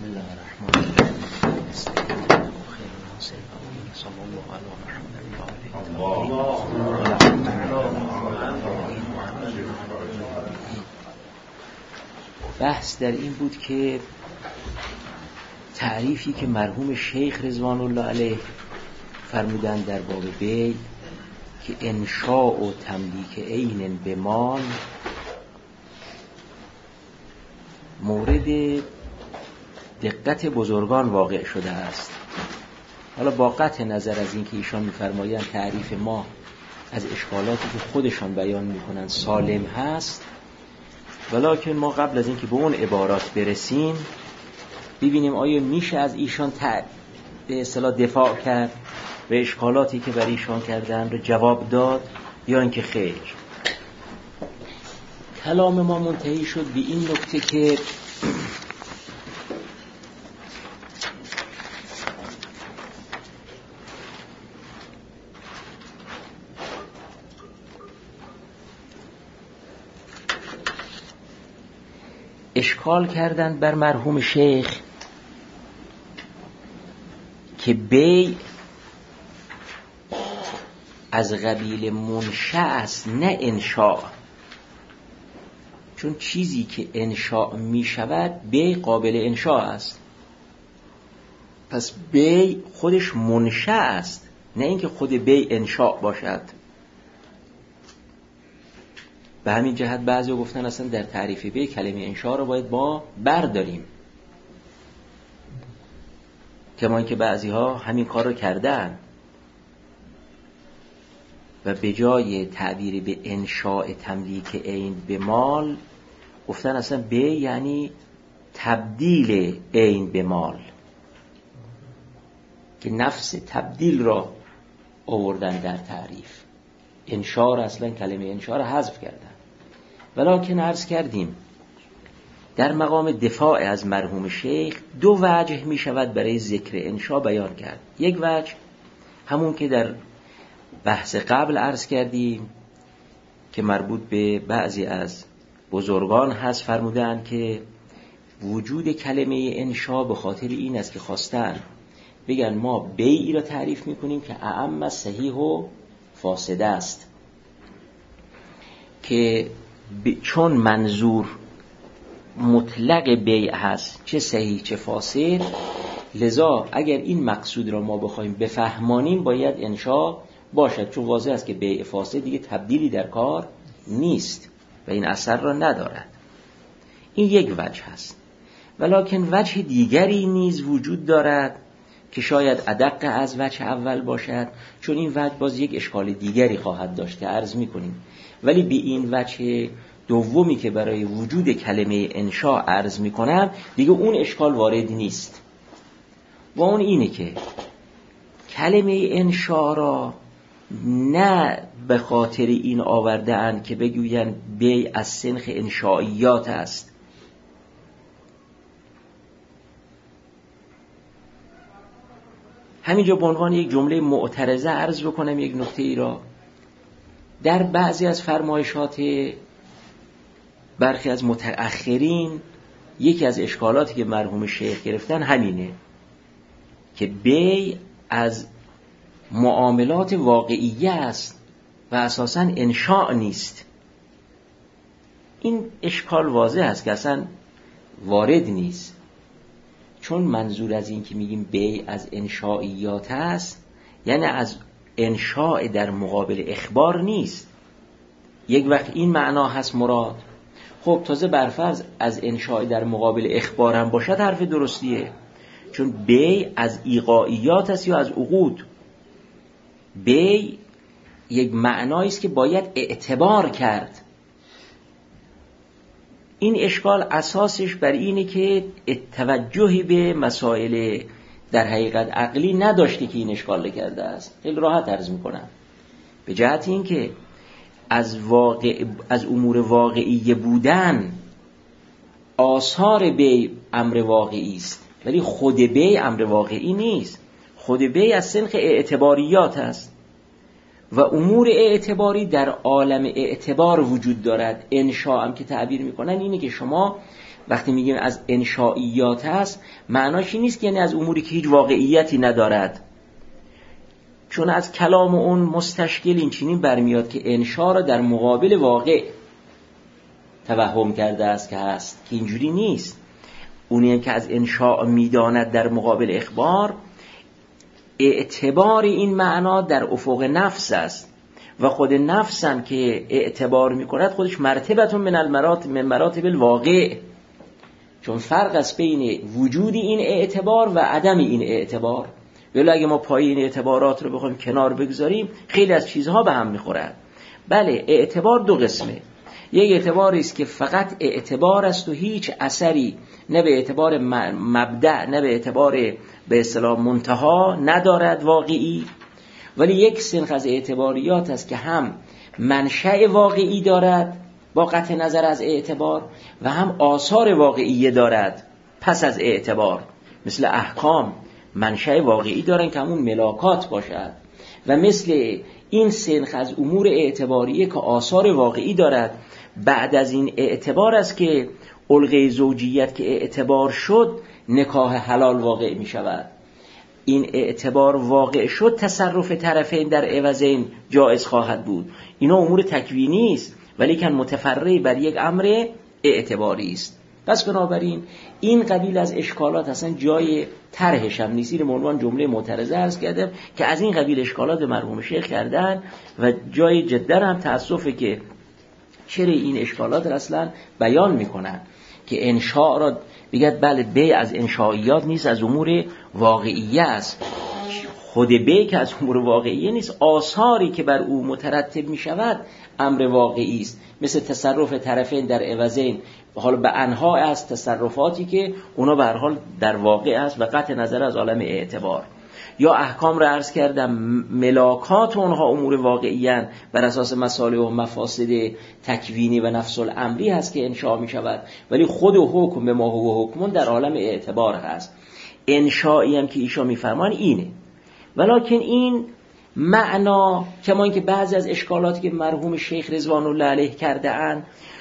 الله الرحمن الرحیم. استغفر خیر الناس صلی الله علی محمد و آله. بحث در این بود که تعریفی که مرحوم شیخ رضوان الله علیه فرمودند در باب بیع که انشاء و تملیک عین به مال مورد دقت بزرگان واقع شده است. حالا با قطع نظر از اینکه ایشان می‌فرمایند تعریف ما از اشکالاتی که خودشان بیان می‌کنند سالم هست، ولکن ما قبل از اینکه به اون عبارات برسیم ببینیم آیا میشه از ایشان به اصطلاح دفاع کرد و اشکالاتی که برای ایشان کردن رو جواب داد یا اینکه خیر. کلام ما منتهی شد به این نکته که اشکال کردند بر مرحوم شیخ که بیع از قبیل منشأ است نه انشاء، چون چیزی که انشاء می شود بیع قابل انشاء است. پس بیع خودش منشأ است، نه اینکه خود بیع انشاء باشد. به همین جهت بعضی گفتن اصلا در تعریف بیع کلمه انشاء رو باید با برداریم، کما اینکه بعضی ها همین کار رو کردن و به جای تعبیر به انشاء تملیک عین به مال گفتن اصلا بیع یعنی تبدیل عین به مال، که نفس تبدیل را آوردن در تعریف. انشاء را اصلا کلمه انشاء را حذف کردن. ولکن عرض کردیم در مقام دفاع از مرحوم شیخ دو وجه می شود برای ذکر انشاء بیان کرد. یک وجه همون که در بحث قبل عرض کردیم که مربوط به بعضی از بزرگان هست، فرمودند که وجود کلمه انشاء به خاطر این است که خواستن بگن ما بیعی را تعریف میکنیم که اعم صحیح و فاسد است، که چون منظور مطلق بیع هست چه صحیح چه فاسد، لذا اگر این مقصود را ما بخوایم بفهمانیم باید انشاء باشد، چون واضح است که بیع فاسد دیگه تبدیلی در کار نیست و این اثر را ندارد. این یک وجه هست. ولکن وجه دیگری نیز وجود دارد که شاید ادق از وجه اول باشد، چون این وجه باز یک اشکال دیگری خواهد داشت که عرض می‌کنیم. ولی به این وجه دومی که برای وجود کلمه انشاء عرض می‌کنم دیگه اون اشکال وارد نیست، و اون اینه که کلمه انشاء را نه به خاطر این آورده اند که بگوین بیع از سنخ انشائیات است، همینجا به عنوان یک جمله معترضه عرض بکنم یک نکته ای را. در بعضی از فرمایشات برخی از متأخرین یکی از اشکالاتی که مرحوم شیخ گرفتن همینه که بیع از معاملات واقعیه است و اساساً انشاء نیست. این اشکال واضح است که اصلا وارد نیست، چون منظور از این که میگیم بیع از انشائیات است یعنی از انشاء در مقابل اخبار نیست. یک وقت این معنا هست مراد، خب تازه برفرض از انشاء در مقابل اخبار هم باشد حرف درستیه، چون بیع از ایقاعیات است یا از عقود. بیع یک معنایی است که باید اعتبار کرد. این اشکال اساسش بر اینه که توجهی به مسائل در حقیقت عقلی نداشته که این اشکال کرده است. خیلی راحت عرض میکنم، به جهت این که از امور واقعی بودن آثار بیع امر واقعی است، ولی خود بیع امر واقعی نیست. خود بیع از سنخ اعتباریات است و امور اعتباری در عالم اعتبار وجود دارد. انشاء هم که تعبیر میکنن اینه که شما وقتی میگیم از انشائیات هست، معناش این نیست که یعنی از اموری که هیچ واقعیتی ندارد، چون از کلام اون مستشکل این چنین برمیاد که انشاء را در مقابل واقع توهم کرده است که هست، که اینجوری نیست. اونی هم که از انشاء میداند در مقابل اخبار، اعتبار این معنا در افق نفس است و خود نفس هم که اعتبار میکند خودش مرتبتون من مراتب الواقع، چون فرق است بین وجود این اعتبار و عدم این اعتبار. ولی اگه ما پای این اعتبارات رو بخوایم کنار بگذاریم خیلی از چیزها به هم میخورن. بله، اعتبار دو قسمه. یک اعتباری است که فقط اعتبار است و هیچ اثری نه به اعتبار مبدأ نه به اعتبار به اصطلاح منتها ندارد واقعی، ولی یک سنخ از اعتباریات است که هم منشأ واقعی دارد با قطع نظر از اعتبار و هم آثار واقعی دارد پس از اعتبار. مثل احکام منشأ واقعی دارن که همون ملاکات باشد، و مثل این سنخ از امور اعتباریه که آثار واقعی دارد. بعد از این اعتبار است که علقه زوجیت که اعتبار شد نکاح حلال واقع می شود. این اعتبار واقع شد تصرف طرفین در عوضین جائز خواهد بود. اینا امور تکوینی است ولی که متفرع بر یک امر اعتباری است. پس بنابراین این قبیل از اشکالات اصلا جای طرحش هم نیست. به عنوان جمله معترضه عرض کردم که از این قبیل اشکالات مرحوم شیخ کردن و جای جدا هم تأسفه که چرا این اشکالات را اصلا بیان میکنن که انشاء را بگید بله بی از انشائیات نیست، از امور واقعیه است. خود بی که از امور واقعیه نیست، آثاری که بر او مترتب می شود امر واقعی است، مثل تصرف طرفین در عوضین، حالا به انواع از تصرفاتی که اونا به هر حال در واقع است و قطع نظر از عالم اعتبار. یا احکام را عرض کردم ملاکات اونها امور واقعیان بر اساس مصالح و مفاسد تکوینی و نفس الامری هست که انشاء می شود، ولی خود حکم به ما هو حکمون در عالم اعتبار هست. انشائی هم که ایشان میفرمان اینه، ولکن این معنا کما اینکه بعضی از اشکالاتی که مرحوم شیخ رضوان الله علیه کرده اند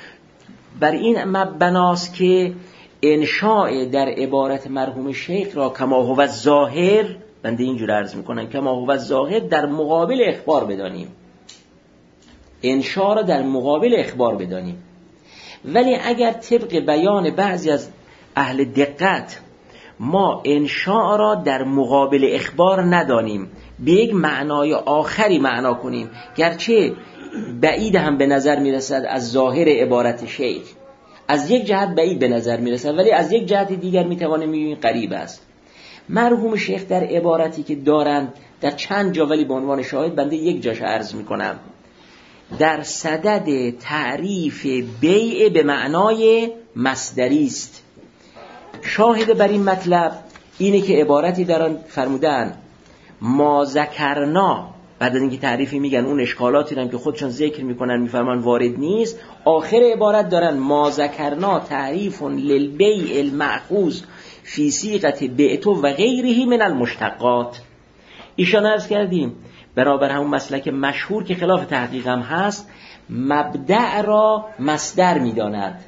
بر این مبناست که انشاء در عبارت مرحوم شیخ را کما هو الظاهر، بنده اینجور عرض میکنم کما هو الظاهر در مقابل اخبار بدانیم، انشاء را در مقابل اخبار بدانیم. ولی اگر طبق بیان بعضی از اهل دقت ما انشاء را در مقابل اخبار ندانیم، به یک معنای آخری معنا کنیم، گرچه بعید هم به نظر میرسد از ظاهر عبارت شیخ، از یک جهت بعید به نظر میرسد ولی از یک جهت دیگر میتوانیم بگوییم قریب است. مرحوم شیخ در عبارتی که دارند در چند جا، ولی به عنوان شاهد بنده یک جاش عرض میکنم، در صدد تعریف بیع به معنای مصدری است. شاهد بر این مطلب اینه که عبارتی دارن فرمودن ما ذکرنا، بعد از اینکه تعریفی میگن اون اشکالاتی هم که خودشون ذکر میکنن میفرمان وارد نیست، آخر عبارت دارن ما ذکرنا تعریف للبیع المأخوذ فی صیغه بعت و غیره من المشتقات. ایشان عرض کردیم برابر همون مسلک مشهور که خلاف تحقیق هم هست، مبدأ را مصدر میداند.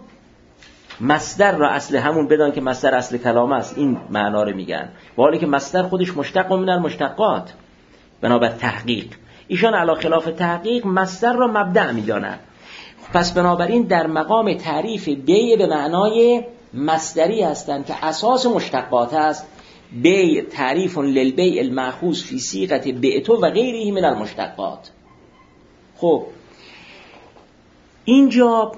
مصدر را اصل همون بدان که مصدر اصل کلام است، این معنا رو میگن، و حالی که مصدر خودش مشتق من المشتقات بنابر تحقیق. ایشان علی خلاف تحقیق مصدر را مبدأ میدانند. پس بنابراین در مقام تعریف بیع به معنای مصدری هستند که اساس مشتقات است. بیع تعریف للبیع المأخوذ فی صیغه بعت و غیره من المشتقات. خب اینجا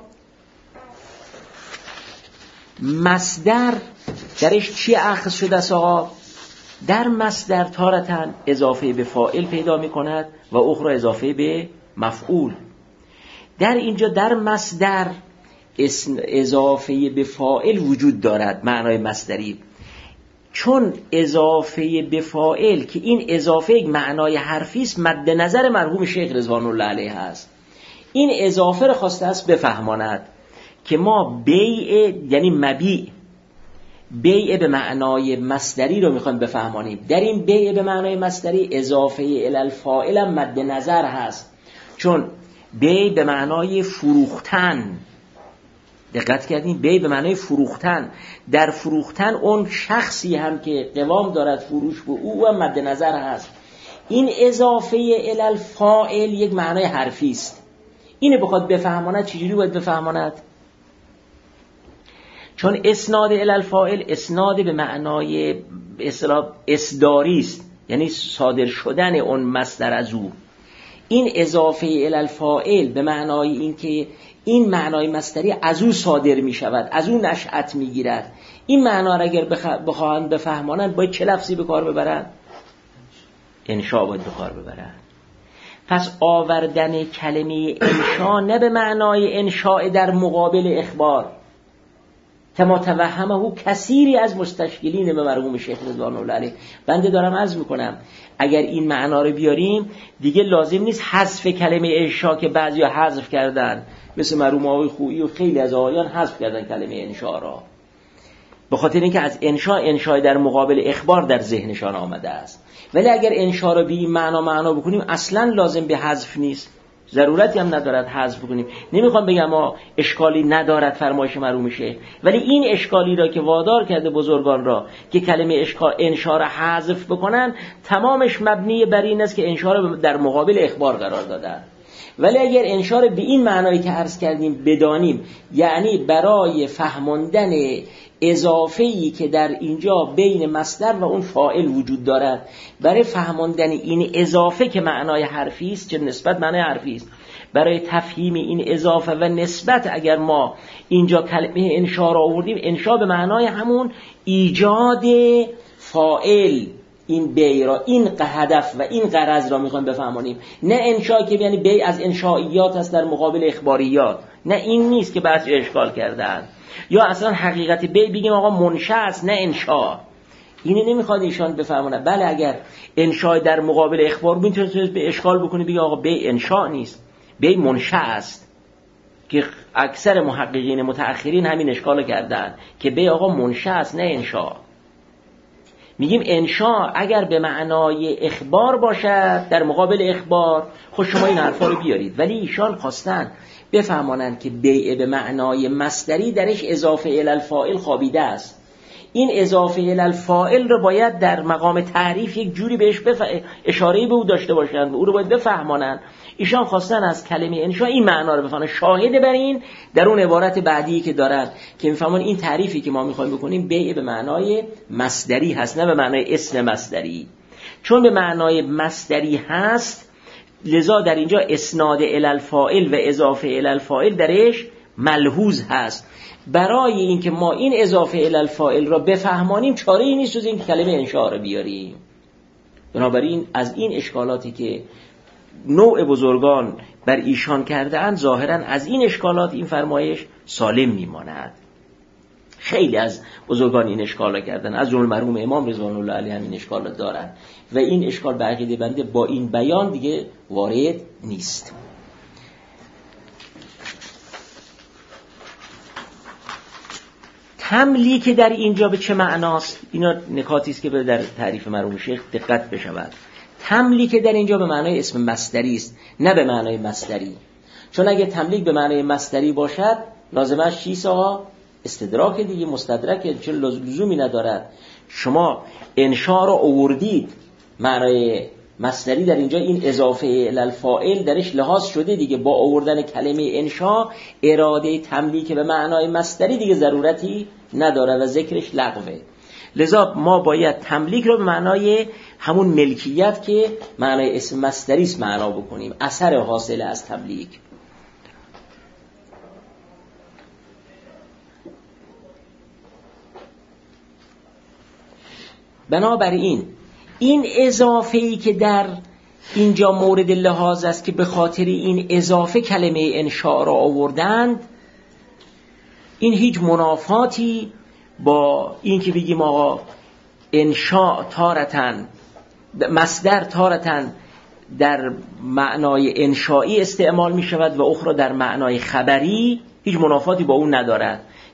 مصدر درش چی اخذ شده است آقا؟ در مصدر تارتاً اضافه به فاعل پیدا می کند و اخرى اضافه به مفعول. در اینجا در مصدر اضافه به فاعل وجود دارد، معنای مصدری، چون اضافه به فاعل که این اضافه یک معنای حرفی است مد نظر مرحوم شیخ رضوان الله علیه است. این اضافه را خواسته است بفهماند که ما بیع یعنی مبیع بیع به معنای مصدری رو میخوایم بفهمانیم. در این بیع به معنای مصدری اضافه الی الفاعل هم مد نظر هست، چون بیع به معنای فروختن، دقت کردین؟ بیع به معنای فروختن، در فروختن اون شخصی هم که قوام دارد فروش به او هم مد نظر هست. این اضافه الی الفاعل یک معنای حرفی است. اینو بخواد بفهماند چجوری باید بفهماند؟ چون اسناد الی الفاعل اسناد به معنای اصداری است، یعنی صادر شدن اون مصدر از او. این اضافه الی الفاعل به معنای این که این معنای مصدری از او صادر می شود، از او نشأت می گیرد. این معنا را اگر بخواهند بفهمانند باید چه لفظی به کار ببرند؟ انشاء باید به کار ببرند. پس آوردن کلمه انشاء نه به معنای انشاء در مقابل اخبار کما توهمه کثیری از مستشکلین به مرحوم شیخ رضوان الله علیه. بنده دارم عرض میکنم اگر این معنا رو بیاریم دیگه لازم نیست حذف کلمه انشاء که بعضیا حذف کردن، مثل مرحوم آقای خویی و خیلی از آقایان حذف کردن کلمه انشاء را، به خاطر اینکه از انشاء در مقابل اخبار در ذهنشان آمده است. ولی اگر انشاء را به این معنا بکنیم اصلا لازم به حذف نیست، ضرورتی هم ندارد حذف بکنیم. نمیخوام بگم ما اشکالی ندارد فرمایش مرحوم شیخ، ولی این اشکالی را که وادار کرده بزرگان را که کلمه انشاء را حذف بکنن تمامش مبنی بر این است که انشاء را در مقابل اخبار قرار دادن. ولی اگر انشاء را به این معنایی که عرض کردیم بدانیم، یعنی برای فهماندن اضافه‌ای که در اینجا بین مصدر و اون فاعل وجود دارد، برای فهماندن این اضافه که معنای حرفی است، چه نسبت معنای حرفی است، برای تفهیم این اضافه و نسبت اگر ما اینجا کلمه انشاء را آوردیم، انشاء به معنای همون ایجاد فاعل این بیع را، این هدف و این غرض را میخوایم بفهمانیم. نه انشاء که یعنی بیع از انشائیات است در مقابل اخباریات، نه این نیست که بعضی اشکال کردن. یا اصلا حقیقت بیع بگیم آقا منشأ است نه انشاء، اینو نمیخواد ایشان بفهمونه. بله اگر انشاء در مقابل اخبار میتونید به اشکال بکنید، بگید آقا بیع انشاء نیست، بیع منشأ است، که اکثر محققین متأخرین همین اشکالو کردن که بیع آقا منشأ است نه انشاء. میگیم انشاء اگر به معنای اخبار باشد در مقابل اخبار، خب شما این حرفا رو بیارید، ولی ایشان خواستن بفهمانند که بیع به معنای مصدری درش اضافه الی الفاعل خوابیده است. این اضافه الی الفاعل رو باید در مقام تعریف یک جوری بهش اشاره‌ای به او داشته باشند و او رو باید بفهمانند. ایشان خواستن از کلمه انشاء این معنا رو بفهمن. شاهد بر این در اون عبارت بعدی که دارن که میفهمن این تعریفی که ما میخوایم بکنیم بیع به معنای مصدری هست نه به معنای اسم مصدری. چون به معنای مصدری هست لذا در اینجا اسناد الی الفاعل و اضافه الی الفاعل درش ملحوظ هست. برای اینکه ما این اضافه الی الفاعل را بفهمانیم چاره‌ای نیست جز این کلمه انشاء را بیاریم. بنابراین از این اشکالاتی که نوع بزرگان بر ایشان کرده اند ظاهرا از این اشکالات این فرمایش سالم میماند. خیلی از بزرگان این اشکالا کردن، از جمله مرحوم امام رضوان الله علیه همین اشکالات دارن و این اشکال به عقیده بنده با این بیان دیگه وارد نیست. تملیک در اینجا به چه معناست؟ اینا نکاتی است که به در تعریف مرحوم شیخ دقت بشود. تملیک در اینجا به معنای اسم مصدری است نه به معنای مصدری. چون اگه تملیک به معنای مصدری باشد لازمش چیست آقا؟ استدراک دیگه، مستدرک، چه لزومی ندارد. شما انشاء را آوردید معنای مصدری در اینجا این اضافه الی الفاعل درش لحاظ شده دیگه، با آوردن کلمه انشاء اراده تملیک به معنای مصدری دیگه ضرورتی نداره و ذکرش لغوه. لذا ما باید تملیک رو به معنای همون ملکیت که معنای اسم مصدری است معنا بکنیم، اثر حاصل از تملیک. بنابراین این اضافه‌ای که در اینجا مورد لحاظ است که به خاطر این اضافه کلمه انشاء را آوردند، این هیچ منافاتی با این که بگیم آقا انشاء تارتن مصدر تارتن در معنای انشایی استعمال می شود و اخرى در معنای خبری، هیچ منافاتی با اون ندارد.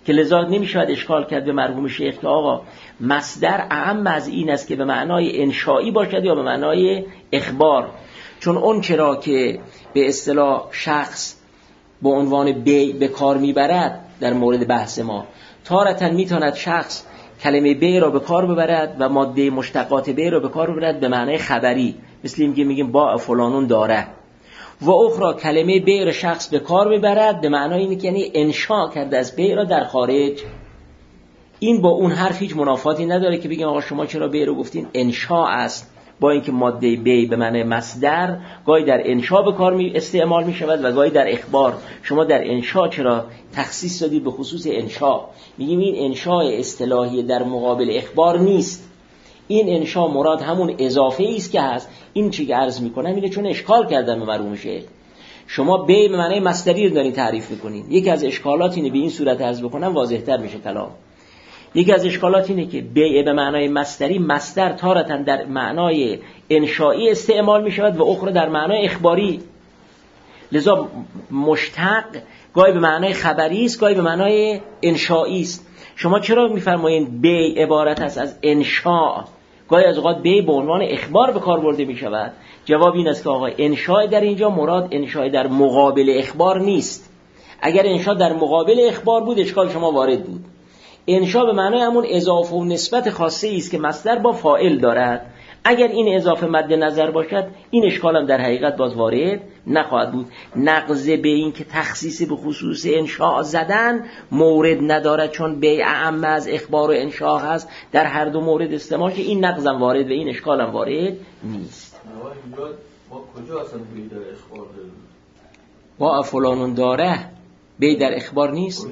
که لذا نمیشود اشکال کرد به مرحوم شیخ که آقا مصدر اعم از این است که به معنای انشایی باشد یا به معنای اخبار، چون اون چرا که به اصطلاح شخص به عنوان بی به کار میبرد در مورد بحث ما، تارةً میتواند شخص کلمه بی را به کار ببرد و ماده مشتقات بی را به کار ببرد به معنای خبری، مثل این که میگیم با فلانون داره، و اخرى کلمه بی را شخص به کار ببرد به معنای اینه که یعنی انشاء کرده از بی را در خارج. این با اون حرف هیچ منافاتی نداره که بگیم آقا شما چرا بی رو گفتین انشاء است، با اینکه ماده بی به معنی مصدر گاهی در انشاء به کار استعمال می شود و گاهی در اخبار. شما در انشاء چرا تخصیص دادید به خصوص انشاء؟ میگیم این انشاء اصطلاحی در مقابل اخبار نیست، این انشاء مراد همون اضافه ای است که هست. این چیزی که عرض میکنم اینه چون اشکال کردم به مرحوم شیخ، شما بی به معنی مصدری رو دارین تعریف میکنین. یکی از اشکالات اینه، به این صورت عرض بکنم واضح‌تر میشه کلام. یکی از اشکالات اینه که بیع به معنای مصدری، مصدر تارةً در معنای انشایی استعمال می شود و اخرى در معنای اخباری. لذا مشتق گاهی به معنای خبری است، گاهی به معنای انشایی است. شما چرا می‌فرمایید بیع عبارت است از انشاء؟ گاهی از اوقات بیع به عنوان اخبار به کار برده می شود. جواب این است که آقا انشاء در اینجا مراد انشاء در مقابل اخبار نیست. اگر انشاء در مقابل اخبار بود اشکال شما وارد بود. انشاء به معنای همون اضافه و نسبت خاصه است که مصدر با فاعل دارد. اگر این اضافه مد نظر باشد این اشکال هم در حقیقت باز وارد نخواهد بود. نقض به این که تخصیص به خصوص انشاء زدن مورد ندارد، چون بیع اعم از اخبار و انشاء هست، در هر دو مورد استعمال که این نقض هم وارد و این اشکال هم وارد نیست. ما کجا اصلا بیع در اخبار داریم؟ با فلانون داره بی در اخبار نیست؟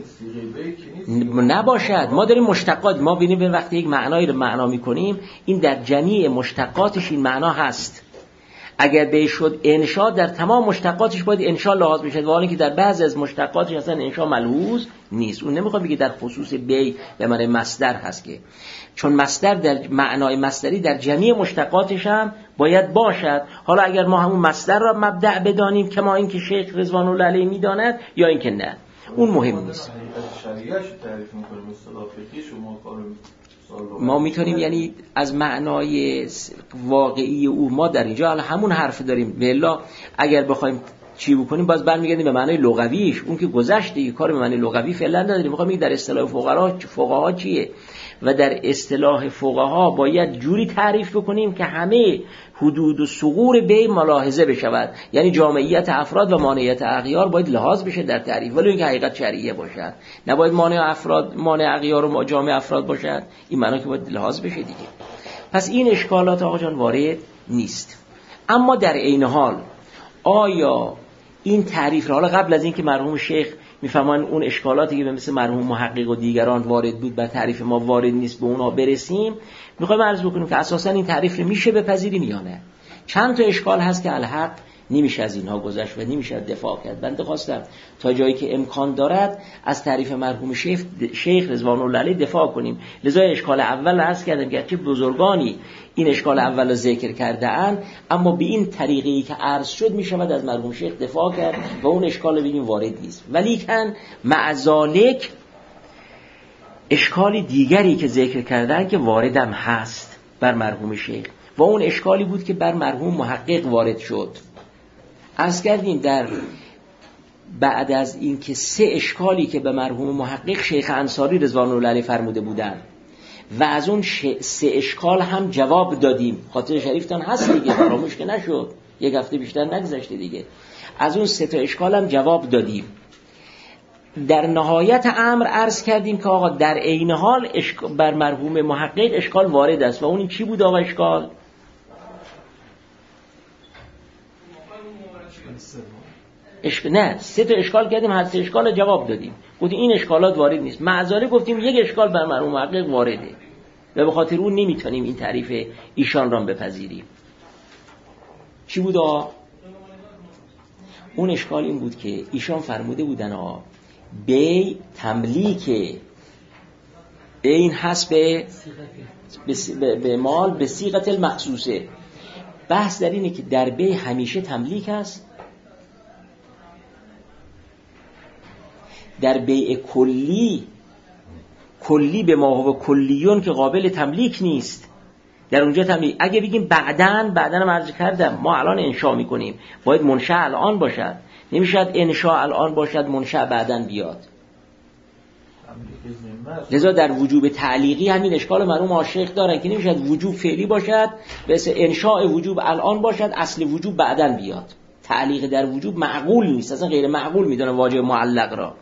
نباشد. ما داریم مشتقات، ما ببینیم به وقتی یک معنایی رو معنا میکنیم این در جمیع مشتقاتش این معنا هست. اگر بی شد انشاء در تمام مشتقاتش باید انشاء لحاظ بشه، ولی که در بعضی از مشتقاتش اصلا انشاء ملحوظ نیست. اون نمیخواد بگه در خصوص بی به معنی مصدر هست، که چون مصدر در معنای مصدری در جمیع مشتقاتش هم باید باشد. حالا اگر ما همون مصدر را مبدأ بدانیم که ما اینکه شیخ رضوان الله علیه میداند یا اینکه نه، اون مهم نیست. ما میتونیم یعنی از معنای واقعی او ما در اینجا همون حرف داریم. والا اگر بخوایم چی بکنیم باز برمیگردیم به معنای لغویش، اون که گذشته یه کار به معنی لغوی فعلا نداریم. میخوام بگم در اصطلاح فقها چیه و در اصطلاح فقها باید جوری تعریف بکنیم که همه حدود و ثغور بی ملاحظه بشود، یعنی جامعیت افراد و مانعیت اغیار باید لحاظ بشه در تعریف، ولی اینکه حقیقت شرعیه باشد، نباید مانع اغیار و جامع افراد باشد. این معنی که باید لحاظ بشه دیگه. پس این اشکالات آقا جان وارد نیست. اما در عین حال آیا این تعریف را، حالا قبل از اینکه مرحوم شیخ میفهمن اون اشکالاتی که به مثل مرحوم محقق و دیگران وارد بود بر تعریف ما وارد نیست به اونا برسیم، میخوایم عرض بکنیم که اساسا این تعریف رو میشه بپذیریم یا نه. چند تا اشکال هست که الحق نمیشه از اینها گذشت و نمیشه دفاع کرد. بنده خواستم تا جایی که امکان دارد از تعریف مرحوم شیخ رضوان الله علیه دفاع کنیم. لذا اشکال اول عرض کردم که چه بزرگانی این اشکال اول رو ذکر کرده اند، اما به این طریقی که عرض شد میشود از مرحوم شیخ دفاع کرد و اون اشکال رو بگیم وارد نیست. ولیکن مع ذالک اشکال دیگری که ذکر کردن که واردم هست بر مرحوم شیخ و اون اشکالی بود که بر مرحوم محقق وارد شد. عرض کردیم در بعد از این که 3 اشکالی که به مرحوم محقق شیخ انصاری رضوان الله علیه فرموده بودن و از اون 3 اشکال هم جواب دادیم، خاطر شریفتان هست دیگه، فراموش که نشد، یک هفته بیشتر نگذشته دیگه، از اون 3 تا اشکال هم جواب دادیم. در نهایت امر عرض کردیم که آقا در عین حال بر مرحوم محقق اشکال وارد است و اون چی بود آقا اشکال؟ نه 3 تا اشکال کردیم، هر 3 اشکال جواب دادیم، گفتیم این اشکالات وارد نیست. معذاله گفتیم یک اشکال بر مرحوم محقق وارده و به خاطر اون نمیتونیم این تعریف ایشان را بپذیریم. چی بود اون اشکال این بود که ایشان فرموده بودن بی تملیک این حسب به مال به صیغه المخصوصه. بحث در اینه که در بی همیشه تملیک است، در بیع کلی کلی به ما هو کلیون که قابل تملیک نیست، در اونجا تملیک. اگه بگیم بعدن هم عرض کردم ما الان انشاء میکنیم، باید منشأ الان باشد، نمیشد انشاء الان باشد منشأ بعدن بیاد. لذا در وجوب تعلیقی همین اشکال مرحوم عاشق دارن که نمیشد وجوب فعلی باشد مثل انشاء وجوب الان باشد اصل وجوب بعدن بیاد. تعلیق در وجوب معقول نیست، اصلا غیر معقول میدونه واجب معلق را.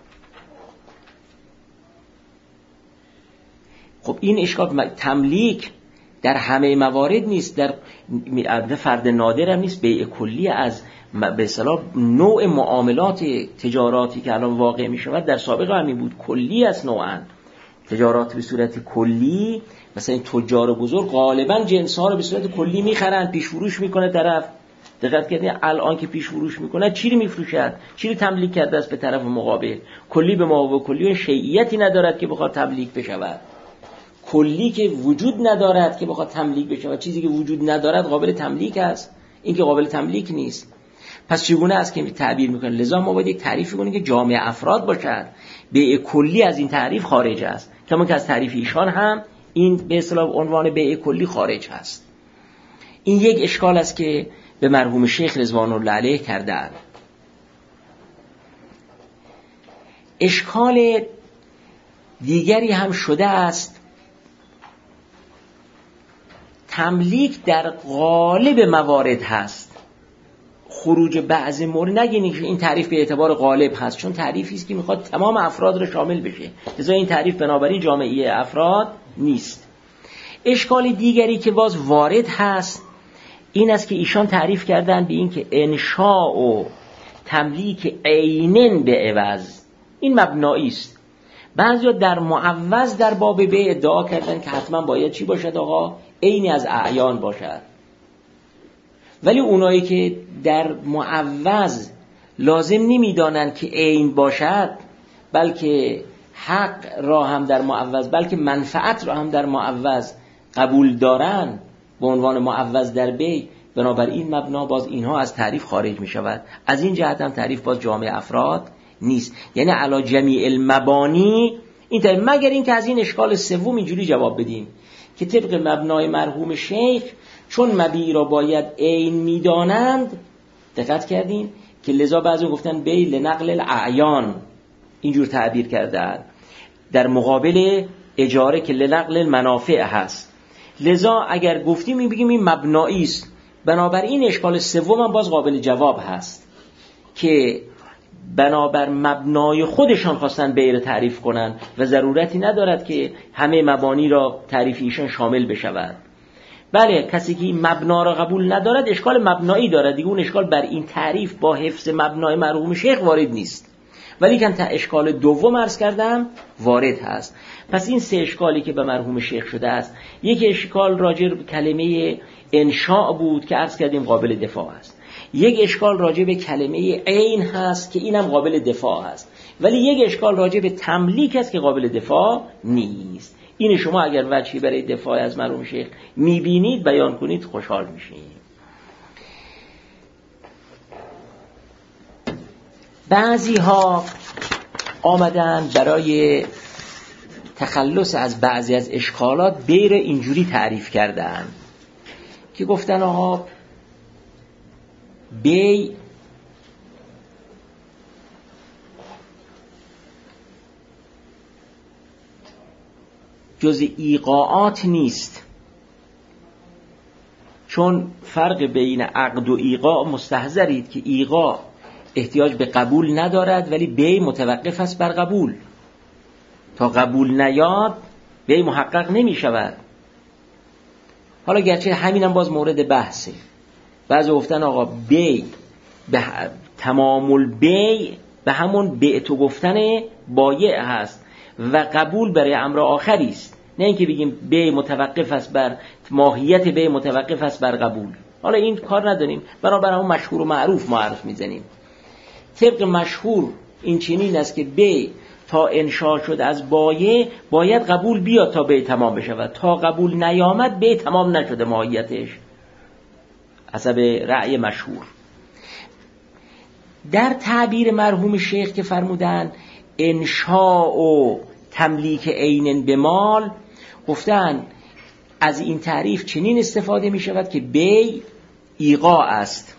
خب این اشکال تملیک در همه موارد نیست، در فرد نادر هم نیست، بیع کلی از به اصطلاح نوع معاملات تجاراتی که الان واقع می شود در سابقه همین بود، کلی است نوعا تجارات به صورت کلی. مثلا این تجار بزرگ غالبا جنس ها رو به صورت کلی میخرن، پیش فروش میکنه طرف. دقت کردین الان که پیش فروش میکنه چی رو میفروشد، چی رو تملیک کرده است به طرف مقابل. کلی به ما و کلی شیعیتی ندارد که بخواد تملیک بشود، کلی که وجود ندارد که بخواد تملیک بشود. چیزی که وجود ندارد قابل تملیک است، این که قابل تملیک نیست. پس چگونه است که تعبیر میکنه؟ لذا ما باید یک تعریف کنیم که جامع افراد باشد. بیع کلی از این تعریف خارج است، کما که از تعریف ایشان هم این به اصطلاح عنوان بیع کلی خارج است. این یک اشکال است که به مرحوم شیخ رضوان الله علیه کردند. اشکال دیگری هم شده است، تملیک در غالب موارد هست، خروج بعضی مورد نگینید که این تعریف به اعتبار غالب هست، چون تعریفی است که میخواد تمام افراد رو شامل بشه، لذا این تعریف بنابراین جامعی افراد نیست. اشکال دیگری که باز وارد هست این است که ایشان تعریف کردن به این که انشاء و تملیک عینن به عوض این مبنایی است. بعضیا در معوض در باب بیع ادعا کردن که حتما باید چی باشد آقا؟ عینی از اعیان باشد. ولی اونایی که در معوض لازم نمیدانند که عین باشد، بلکه حق را هم در معوض، بلکه منفعت را هم در معوض قبول دارن به عنوان معوض در بیع، بنابراین مبنا باز اینها از تعریف خارج می شود. از این جهت هم تعریف باز جامع افراد نیست، یعنی علی جمیع المبانی این تعریف، مگر این که از این اشکال سوم اینجوری جواب بدیم که طبق مبنای مرحوم شیخ چون مبیع را باید عین میدانند، دقت کردین که لذا بعضی گفتن بیع لنقل الاعیان اینجور تعبیر کردن در مقابل اجاره که لنقل المنافع هست. لذا اگر گفتیم بگیم این مبنایی است، بنابراین اشکال سوم هم باز قابل جواب هست که بنابر مبنای خودشان خواستن بیع را تعریف کنن و ضرورتی ندارد که همه مبانی را تعریف ایشان شامل بشود. بله کسی که این مبنا را قبول ندارد اشکال مبنایی دارد دیگه، اون اشکال بر این تعریف با حفظ مبنای مرحوم شیخ وارد نیست، ولی که تا اشکال دوم عرض کردم وارد هست. پس این سه اشکالی که به مرحوم شیخ شده است، یک اشکال راجع به کلمه انشاء بود که عرض کردیم قابل دفاع است، یک اشکال راجع به کلمه عین هست که اینم قابل دفاع است، ولی یک اشکال راجع به تملیک است که قابل دفاع نیست. این شما اگر وجهی برای دفاع از مرحوم شیخ میبینید بیان کنید خوشحال میشید. بعضی ها آمدن برای تخلص از بعضی از اشکالات بیع اینجوری تعریف کردن که گفتن آقا بیع جز ایقاعات نیست، چون فرق بین عقد و ایقاع مستحضرید که ایقاع احتیاج به قبول ندارد ولی بیع متوقف است بر قبول، تا قبول نیاد بیع محقق نمی شود. حالا گرچه همینم باز مورد بحثه، بعضی گفتن آقا بیع به تمام البیع به همون بیع تو گفتن بایع هست و قبول برای امر آخری است، نه اینکه بگیم بیع متوقف است بر ماهیت، بیع متوقف است بر قبول. حالا این کار نداریم، بنابراین همون مشهور و معروف معرف میزنیم. طبق مشهور این چنین است که بیع تا انشاء شد از بایع باید قبول بیاد تا بیع تمام بشود، تا قبول نیامد بیع تمام نشده ماهیتش، حسب رأی مشهور. در تعبیر مرحوم شیخ که فرمودن انشاء و تملیک عین به مال، گفتن از این تعریف چنین استفاده می شود که بیع ایقاع است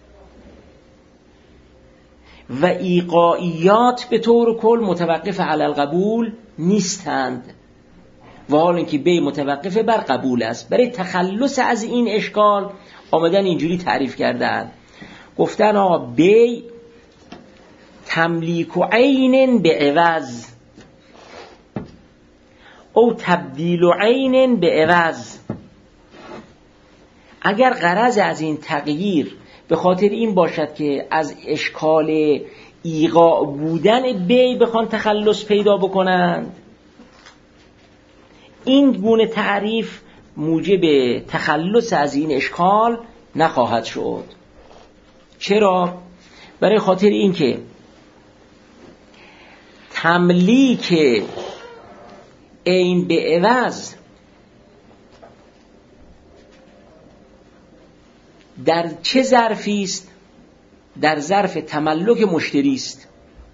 و ایقاعیات به طور کل متوقف علی القبول نیستند، و حال اینکه بیع متوقف بر قبول است. برای تخلص از این اشکال آمدن اینجوری تعریف کردن، گفتن آقا بیع تملیک عین به عوض او تبدیل عین به عوض. اگر غرض از این تغییر به خاطر این باشد که از اشکال ایقاع بودن بیع بخوان تخلص پیدا بکنند، این گونه تعریف موجب تخلص از این اشکال نخواهد شد. چرا؟ برای خاطر این که تملیک عین به عوض در چه ظرفی است؟ در ظرف تملک مشتری است.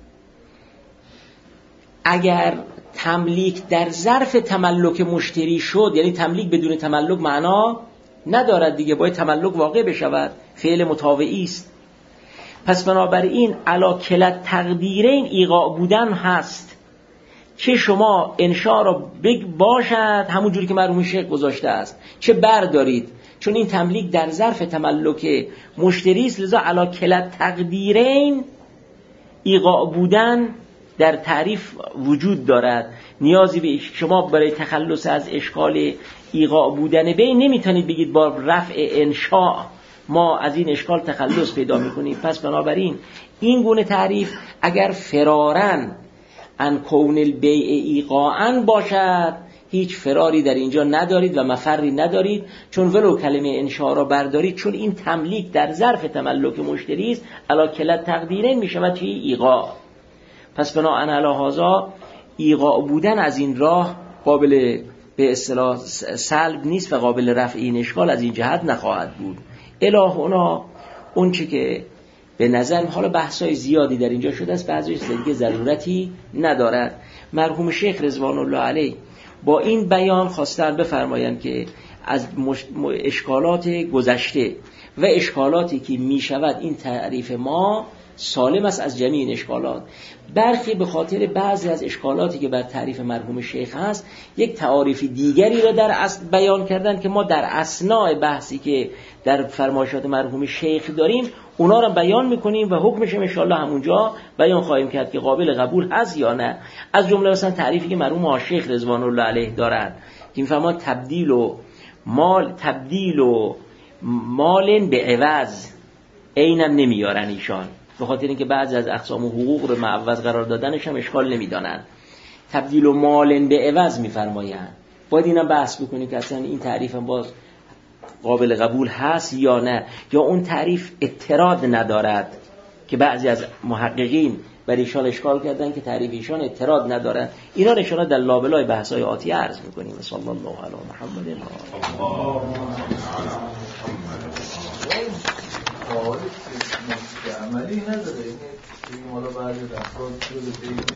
اگر تملیک در ظرف تملک مشتری شد، یعنی تملیک بدون تملک معنا ندارد دیگه، باید تملک واقع بشود، فعل مطاوعی است. پس بنابراین علی کلا تقدیرین ایقاع بودن هست که شما انشاء را باشد همون جوری که مرحوم شیخ گذاشته است، چه بردارید، چون این تملیک در ظرف تملک مشتری است، لذا علی کلا تقدیرین ایقاع بودن در تعریف وجود دارد. نیازی به شما برای تخلص از اشکال ایقاع بودن بیع نمیتونید بگید با رفع انشاء ما از این اشکال تخلص پیدا میکنیم. پس بنابراین این گونه تعریف اگر فرارن ان کون البیع ایقاعا باشد، هیچ فراری در اینجا ندارید و مفری ندارید، چون ولو کلمه انشاء را بردارید، چون این تملیک در ظرف تملک مشتری است، علی کلا تقدیرین میشود چی؟ ایقاع. پس بناء علی هذا ایقاع بودن از این راه قابل به اصطلاح سلب نیست و قابل رفع این اشکال از این جهت نخواهد بود. الهونا اون چی که به نظر حالا بحثای زیادی در اینجا شده است، بعضیش دیگه ضرورتی ندارد. مرحوم شیخ رضوان الله علیه با این بیان خواستن بفرمایند که از اشکالات گذشته و اشکالاتی که می شود این تعریف ما سالم است از جمیع این اشکالات، برخی به خاطر بعضی از اشکالاتی که بر تعریف مرحوم شیخ هست یک تعاریف دیگری را در اصل بیان کردن که ما در اثناء بحثی که در فرمایشات مرحوم شیخ داریم اونا را بیان میکنیم و حکمش ان شاء الله همونجا بیان خواهیم کرد که قابل قبول هست یا نه. از جمله مثلا تعریفی که مرحوم شیخ رضوان الله علیه دارند که میفرمایند تبدیل و مال به عوض عینم نمیارن ایشان، به خاطر اینکه بعضی از اقسام حقوق رو معوض قرار دادنش هم اشکال نمیدانن. تبدیل و مال به عوض میفرمایند. باید اینا بحث بکنیم که اصلا این تعریف هم باز قابل قبول هست یا نه، یا اون تعریف اعتراض ندارد که بعضی از محققین بر ایشان اشکال کردن که تعریف ایشان اعتراض ندارد. اینا رو ان شاء الله در لابلای بحث‌های آتی عرض می‌کنیم. صلی الله علی محمد. عملی نداره، این مالا بعضی دفعات